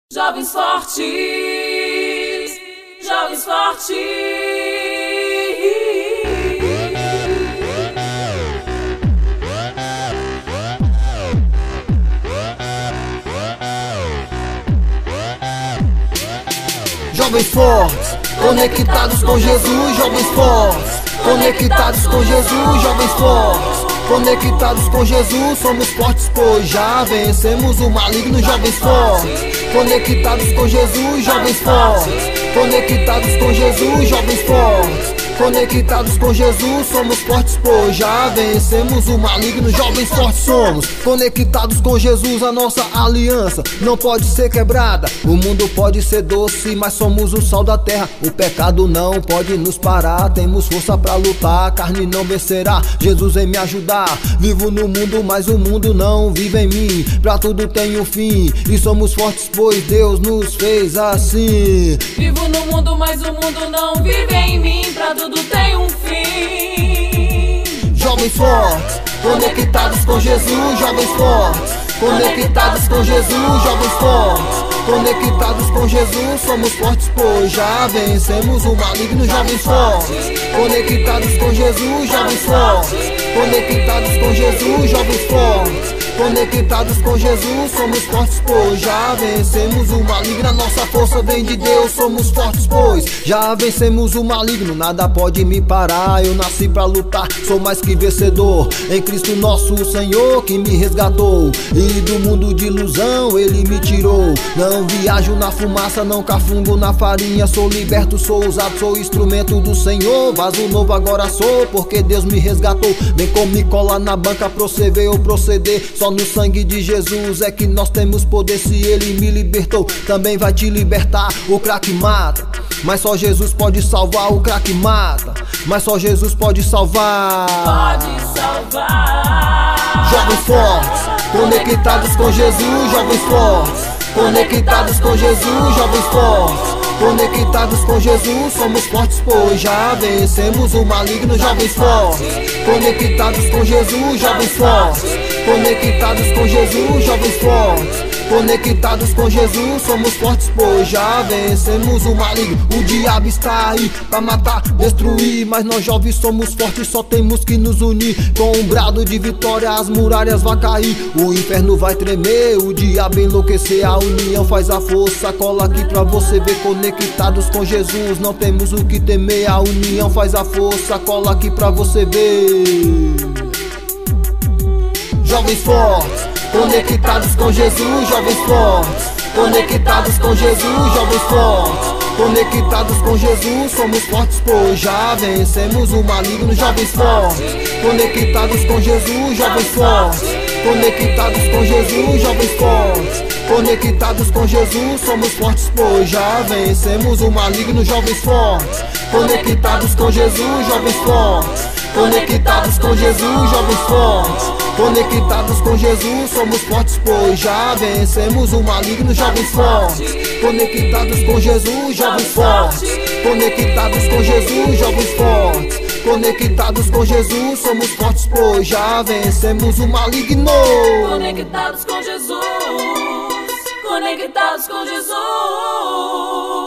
Jovens fortes, jovens fortes. Jovens fortes, conectados com Jesus, jovens fortes, conectados com Jesus, jovens fortes, conectados com Jesus, somos fortes, pois já vencemos o maligno, jovens fortes, conectados com Jesus, jovens fortes, conectados com Jesus, jovens fortes, conectados com Jesus, somos fortes, pois já vencemos o maligno, jovens fortes somos, conectados com Jesus, a nossa aliança não pode ser quebrada. O mundo pode ser doce, mas somos o sal da terra. O pecado não pode nos parar, temos força pra lutar, a carne não vencerá. Jesus vem me ajudar, vivo no mundo, mas o mundo não vive em mim. Pra tudo tem um fim, e somos fortes, pois Deus nos fez assim. Vivo no mundo, mas o mundo não vive em mim. Pra tudo tem um fim. Jovens fortes, conectados com Jesus, jovens fortes, conectados com Jesus, jovens fortes, conectados com Jesus, somos fortes, pois já vencemos o maligno, jovens fortes, conectados com Jesus, jovens fortes, conectados com Jesus, jovens fortes, conectados com Jesus, somos fortes, pois já vencemos o maligno. A nossa força vem de Deus, somos fortes, pois já vencemos o maligno. Nada pode me parar, eu nasci pra lutar, sou mais que vencedor em Cristo nosso Senhor, que me resgatou, e do mundo de ilusão Ele me tirou. Não viajo na fumaça, não cafungo na farinha, sou liberto, sou usado, sou instrumento do Senhor. Vaso novo agora sou, porque Deus me resgatou. Vem com me colar na banca, proceder ou proceder, só no sangue de Jesus é que nós temos poder. Se Ele me libertou, também vai te libertar. O crack mata, mas só Jesus pode salvar. O crack mata, mas só Jesus pode salvar. Pode salvar. Jovens fortes, conectados com Jesus, jovens fortes, conectados com Jesus, jovens fortes, conectados com Jesus, somos fortes, pois já vencemos o maligno, jovens fortes, conectados com Jesus, jovens fortes, conectados com Jesus, jovens fortes, conectados com Jesus, somos fortes, pois já vencemos o maligno. O diabo está aí pra matar, destruir, mas nós jovens somos fortes, só temos que nos unir. Com um brado de vitória as muralhas vão cair, o inferno vai tremer, o diabo enlouquecer. A união faz a força, cola aqui pra você ver. Conectados com Jesus, não temos o que temer. A união faz a força, cola aqui pra você ver. Jovens fortes, conectados com Jesus, jovens fortes, conectados com Jesus, jovens fortes, conectados com Jesus, somos fortes, pois já vencemos o maligno, jovens fortes, conectados com Jesus, jovens fortes, conectados com Jesus, jovens fortes, conectados com Jesus, somos fortes, pois já vencemos o maligno, jovens fortes, conectados com Jesus, jovens fortes, conectados com Jesus, jovens fortes, conectados com Jesus, somos fortes, pois já vencemos o maligno, jovens fortes, conectados com Jesus, jovens fortes, conectados com Jesus, jovens fortes, conectados com Jesus, somos fortes, pois já vencemos o maligno. Conectados com Jesus, conectados com Jesus.